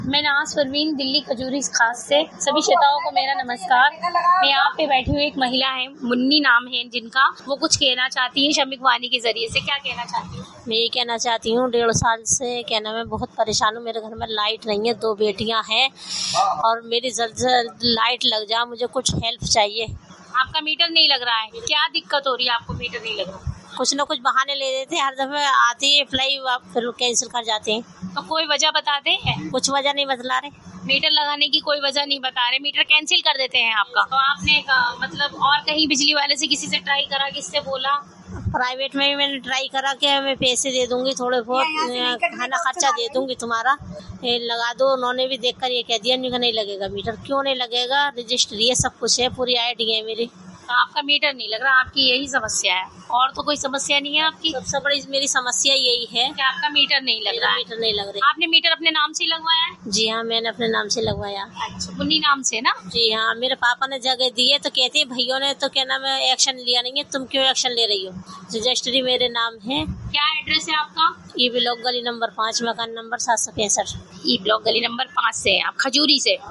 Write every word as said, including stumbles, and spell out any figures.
मैं नाज परवीन, दिल्ली खजूरी खास से सभी श्रोताओं को मेरा नमस्कार। मैं यहाँ पे बैठी हुई एक महिला है, मुन्नी नाम है जिनका, वो कुछ कहना चाहती है शमीक वाणी के जरिए से। क्या कहना चाहती हूँ? मैं ये कहना चाहती हूँ, डेढ़ साल से क्या नाम है बहुत परेशान हूँ। मेरे घर में लाइट नहीं है, दो बेटियाँ हैं और मेरी जल्द से जल्द लाइट लग जाए, मुझे कुछ हेल्प चाहिए। आपका मीटर नहीं लग रहा है, क्या दिक्कत हो रही है आपको? मीटर नहीं लग रहा? कुछ न कुछ बहाने ले देते हैं, हर दफे आती है अप्लाई फिर कैंसिल कर जाते हैं। तो कोई वजह बताते हैं? कुछ वजह नहीं बतला रहे। मीटर लगाने की कोई वजह नहीं बता रहे, मीटर कैंसिल कर देते हैं आपका। तो आपने कहा, मतलब और कहीं बिजली वाले से किसी से ट्राई करा, किससे बोला? प्राइवेट में भी मैंने ट्राई करा कि मैं पैसे दे दूंगी, थोड़े बहुत खाना खर्चा दे दूंगी तुम्हारा, ये लगा दो। उन्होंने भी देखकर ये कह दिया नहीं लगेगा मीटर। क्यों नहीं लगेगा? रजिस्ट्री है, सब कुछ है, पूरी आईडी है मेरी। तो आपका मीटर नहीं लग रहा, आपकी यही समस्या है और तो कोई समस्या नहीं है आपकी? सबसे बड़ी मेरी समस्या यही है कि आपका मीटर नहीं लग रहा। मीटर नहीं लग रहा। आपने मीटर अपने नाम से लगवाया है? जी हाँ, मैंने अपने नाम से लगवाया। अच्छा, मुन्नी नाम से ना? जी हाँ, मेरे पापा ने जगह दी है तो कहते हैं भैया ने तो क्या नाम है एक्शन लिया नहीं है, तुम क्यों एक्शन ले रही हो? रजिस्ट्री मेरे नाम है। क्या एड्रेस है आपका? ई ब्लॉक गली नंबर पाँच, मकान नंबर सात सौ पैंसठ। ई ब्लॉक गली नंबर पाँच से आप खजूरी से?